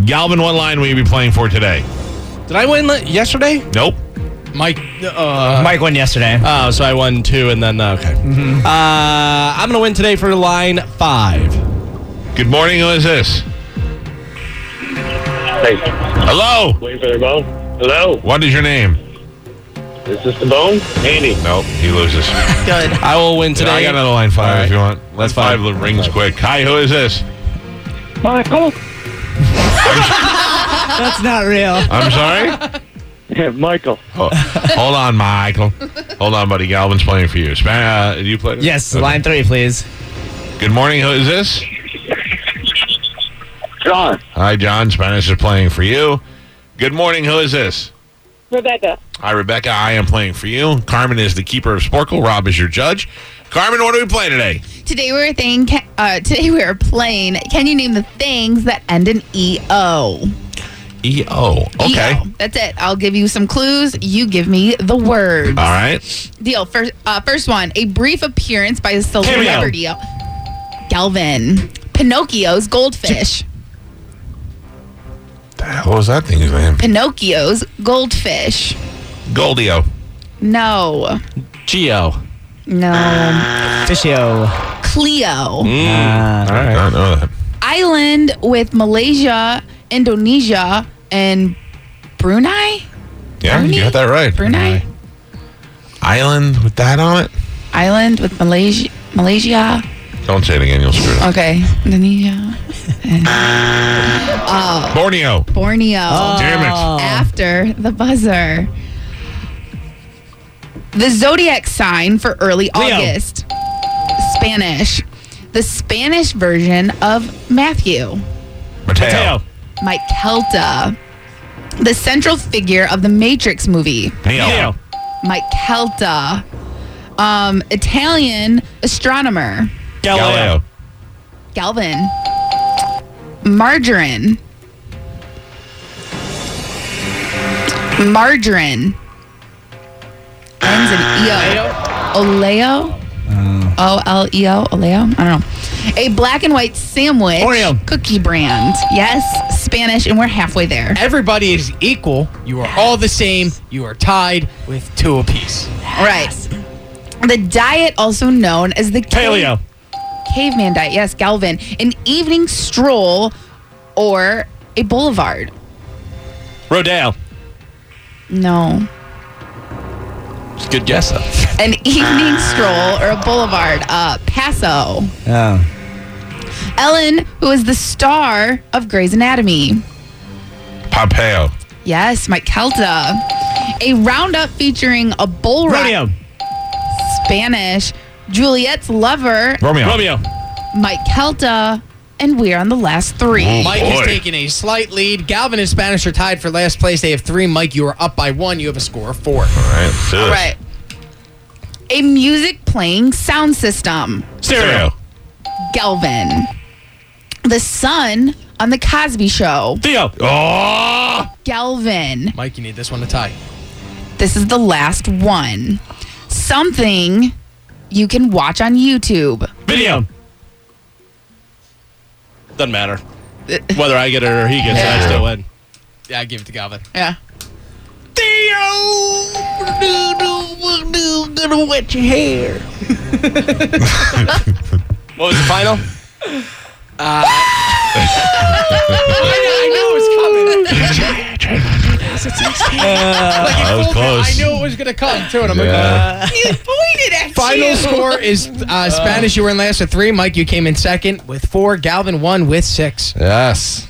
Galvin, what line will you be playing for today? Did I win yesterday? Nope. Mike. Mike won yesterday. Oh, so I won 2 and then, okay. I'm going to win today for line 5. Good morning. Who is this? Hey, Hello. waiting for their bone. Hello, What is your name? is this the bone? Andy. Nope. He loses. Good. I will win today. I got another line 5 All right. if you want. Line That's fine. 5 rings quick. Hi, who is this? Michael. That's not real. I'm sorry? Yeah, Michael. Oh, hold on, Michael. Hold on, buddy. Galvin's playing for you. Do you play? Yes, Okay. line 3, please. Good morning. Who is this? John. Hi, John. Spanish is playing for you. Good morning. Who is this? Rebecca. Hi, Rebecca. I am playing for you. Carmen is the keeper of Sporkle. Rob is your judge. Carmen, what do we play today? Today we're playing. Can you name the things that end in EO? E-O. Okay. EO. That's it. I'll give you some clues. You give me the words. All right. Deal. First one. A brief appearance by a celebrity. Galvin. Pinocchio's goldfish. The hell was that thing's name? Pinocchio's goldfish. Goldio. No. Geo. No. Fishio. Cleo. All right. I don't know that. Island with Malaysia, Indonesia, and Brunei? Yeah, you got that right. Brunei? Island with that on it? Island with Malaysia. Don't say it again. You'll screw it up. Okay. Indonesia. Borneo. Borneo. Damn it. After the buzzer. The zodiac sign for early Leo. August. Spanish. The Spanish version of Matthew. Mateo. Mike Kelta. The central figure of the Matrix movie. Neo. Mike Kelta. Italian astronomer. Galileo. Galvin. Margarine. Margarine. Ends in EO. Oleo? O-L-E-O? Oleo? I don't know. A black and white sandwich. Oreo. Cookie brand. Yes, Spanish, and we're halfway there. Everybody is equal. You are all the same. You are tied with 2 apiece. Right. The diet, also known as the Paleo. caveman diet. Yes, Galvin. An evening stroll or a boulevard. Rodeo. No. It's a good guess, though. An evening stroll or a boulevard. Paso. Oh. Ellen, who is the star of Grey's Anatomy. Pompeo. Yes, Mike Kelta. A roundup featuring a bull ride. Rodeo. Spanish. Juliet's lover. Romeo. Mike Kelta. And we're on the last 3. Oh, Mike boy. is taking a slight lead. Galvin and Spanish are tied for last place. They have 3. Mike, you are up by 1. You have a score of 4. All right. Let's do All this. right. A music playing sound system. Stereo. Galvin. The sun on the Cosby Show. Theo. Oh! Galvin. Mike, you need this one to tie. This is the last one. Something you can watch on YouTube. Video. Doesn't matter. Whether I get it or he gets it, I still win. Yeah, I give it to Galvin. Yeah. Gonna wet your hair. What was the final? I knew it was coming. That was close. I knew it was going to come, too. And I'm Yeah. like, You pointed at final score is Spanish. You were in last with 3. Mike, you came in second with 4. Galvin won with 6. Yes.